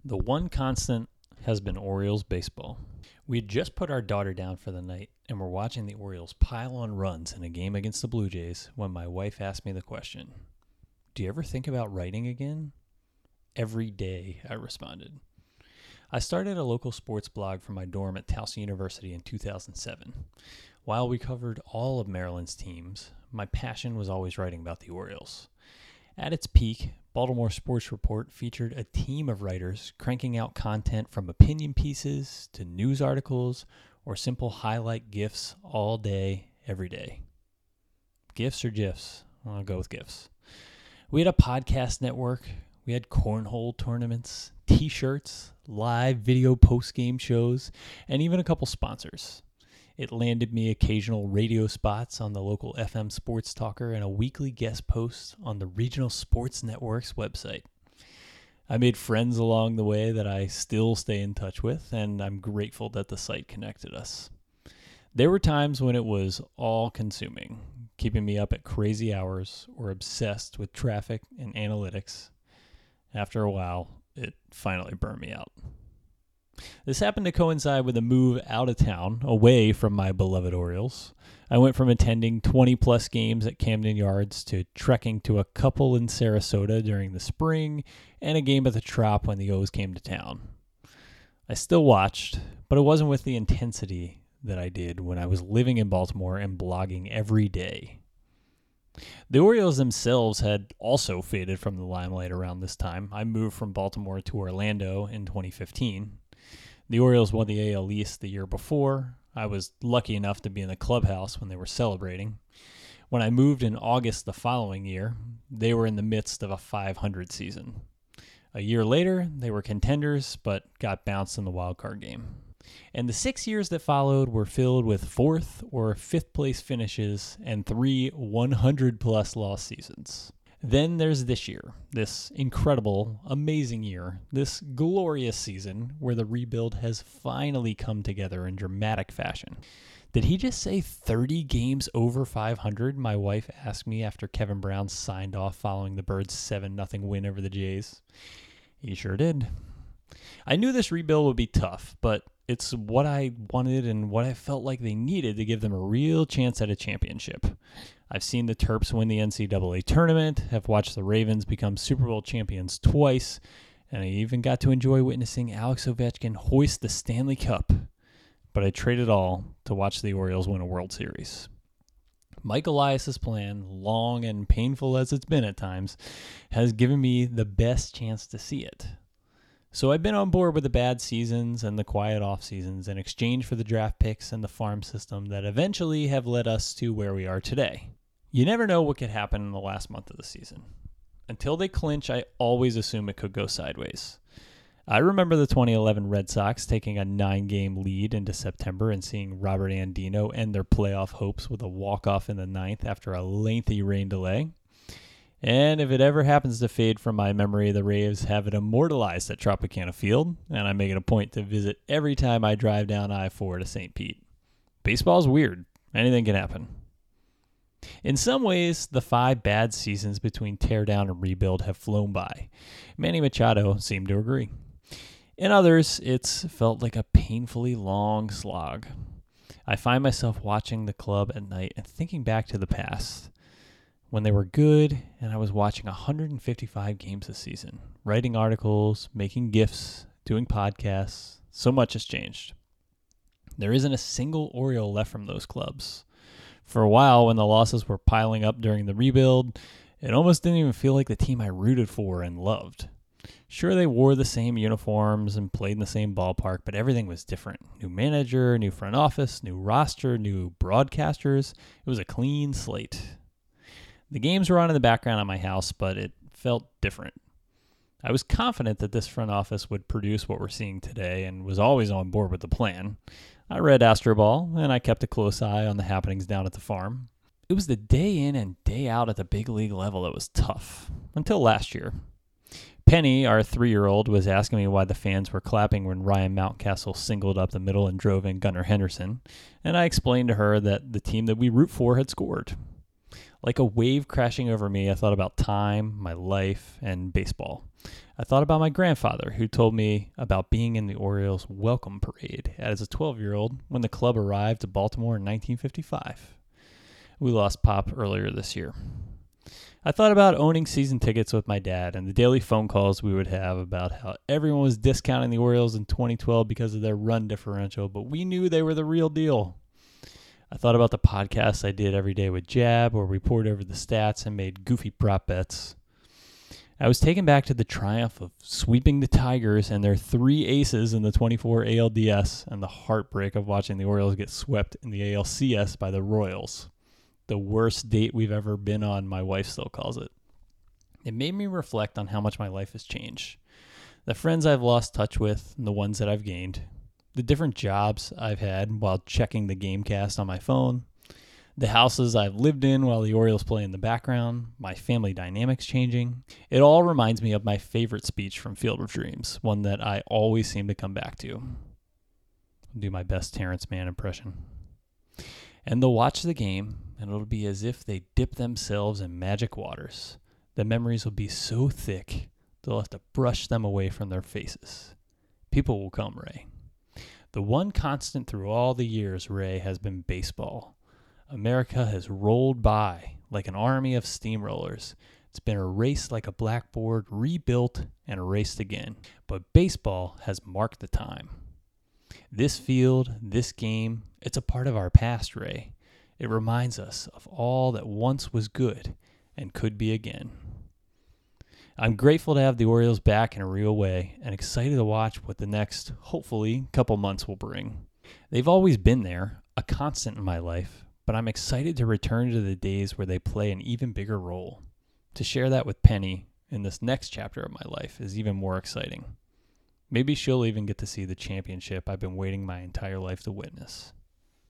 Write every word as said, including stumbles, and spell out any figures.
The one constant has been Orioles baseball. We had just put our daughter down for the night and were watching the Orioles pile on runs in a game against the Blue Jays when my wife asked me the question, "Do you ever think about writing again?" "Every day," I responded. I started a local sports blog from my dorm at Towson University in two thousand seven. While we covered all of Maryland's teams, my passion was always writing about the Orioles. At its peak, Baltimore Sports Report featured a team of writers cranking out content from opinion pieces to news articles or simple highlight GIFs all day, every day. GIFs or GIFs? I'll go with GIFs. We had a podcast network. We had cornhole tournaments, t-shirts, live video post-game shows, and even a couple sponsors. It landed me occasional radio spots on the local F M Sports Talker and a weekly guest post on the Regional Sports Network's website. I made friends along the way that I still stay in touch with, and I'm grateful that the site connected us. There were times when it was all-consuming, keeping me up at crazy hours or obsessed with traffic and analytics. After a while, it finally burned me out. This happened to coincide with a move out of town, away from my beloved Orioles. I went from attending twenty-plus games at Camden Yards to trekking to a couple in Sarasota during the spring and a game at the Trop when the O's came to town. I still watched, but it wasn't with the intensity that I did when I was living in Baltimore and blogging every day. The Orioles themselves had also faded from the limelight around this time. I moved from Baltimore to Orlando in twenty fifteen. The Orioles won the A L East the year before. I was lucky enough to be in the clubhouse when they were celebrating. When I moved in August the following year, they were in the midst of a five hundred season. A year later, they were contenders, but got bounced in the wild card game. And the six years that followed were filled with fourth or fifth place finishes and three one hundred plus loss seasons. Then there's this year, this incredible, amazing year, this glorious season where the rebuild has finally come together in dramatic fashion. Did he just say thirty games over five hundred? My wife asked me after Kevin Brown signed off following the Birds' seven nothing win over the Jays. He sure did. I knew this rebuild would be tough, but it's what I wanted and what I felt like they needed to give them a real chance at a championship. I've seen the Terps win the N C double A tournament, have watched the Ravens become Super Bowl champions twice, and I even got to enjoy witnessing Alex Ovechkin hoist the Stanley Cup. But I traded all to watch the Orioles win a World Series. Mike Elias's plan, long and painful as it's been at times, has given me the best chance to see it. So I've been on board with the bad seasons and the quiet off seasons in exchange for the draft picks and the farm system that eventually have led us to where we are today. You never know what could happen in the last month of the season. Until they clinch, I always assume it could go sideways. I remember the twenty eleven Red Sox taking a nine-game lead into September and seeing Robert Andino end their playoff hopes with a walk-off in the ninth after a lengthy rain delay. And if it ever happens to fade from my memory, the Raves have it immortalized at Tropicana Field, and I make it a point to visit every time I drive down I four to Saint Pete. Baseball's weird. Anything can happen. In some ways, the five bad seasons between teardown and rebuild have flown by. Manny Machado seemed to agree. In others, it's felt like a painfully long slog. I find myself watching the club at night and thinking back to the past, when they were good and I was watching one hundred fifty-five games this season, writing articles, making GIFs, doing podcasts. So much has changed. There isn't a single Oriole left from those clubs. For a while, when the losses were piling up during the rebuild, it almost didn't even feel like the team I rooted for and loved. Sure, they wore the same uniforms and played in the same ballpark, but everything was different. New manager, new front office, new roster, new broadcasters. It was a clean slate. The games were on in the background at my house, but it felt different. I was confident that this front office would produce what we're seeing today and was always on board with the plan. I read Astroball, and I kept a close eye on the happenings down at the farm. It was the day in and day out at the big league level that was tough, until last year. Penny, our three-year-old, was asking me why the fans were clapping when Ryan Mountcastle singled up the middle and drove in Gunnar Henderson, and I explained to her that the team that we root for had scored. Like a wave crashing over me, I thought about time, my life, and baseball. I thought about my grandfather, who told me about being in the Orioles welcome parade as a twelve-year-old when the club arrived to Baltimore in nineteen fifty-five. We lost Pop earlier this year. I thought about owning season tickets with my dad and the daily phone calls we would have about how everyone was discounting the Orioles in twenty twelve because of their run differential, but we knew they were the real deal. I thought about the podcasts I did every day with Jab, where we poured over the stats and made goofy prop bets. I was taken back to the triumph of sweeping the Tigers and their three aces in the twenty-four A L D S and the heartbreak of watching the Orioles get swept in the A L C S by the Royals. The worst date we've ever been on, my wife still calls it. It made me reflect on how much my life has changed. The friends I've lost touch with and the ones that I've gained. The different jobs I've had while checking the Gamecast on my phone. The houses I've lived in while the Orioles play in the background. My family dynamics changing. It all reminds me of my favorite speech from Field of Dreams, one that I always seem to come back to. I'll do my best Terrence Mann impression. And they'll watch the game, and it'll be as if they dip themselves in magic waters. The memories will be so thick, they'll have to brush them away from their faces. People will come, Ray. The one constant through all the years, Ray, has been baseball. America has rolled by like an army of steamrollers. It's been erased like a blackboard, rebuilt and erased again. But baseball has marked the time. This field, this game, it's a part of our past, Ray. It reminds us of all that once was good and could be again. I'm grateful to have the Orioles back in a real way and excited to watch what the next, hopefully, couple months will bring. They've always been there, a constant in my life, but I'm excited to return to the days where they play an even bigger role. To share that with Penny in this next chapter of my life is even more exciting. Maybe she'll even get to see the championship I've been waiting my entire life to witness.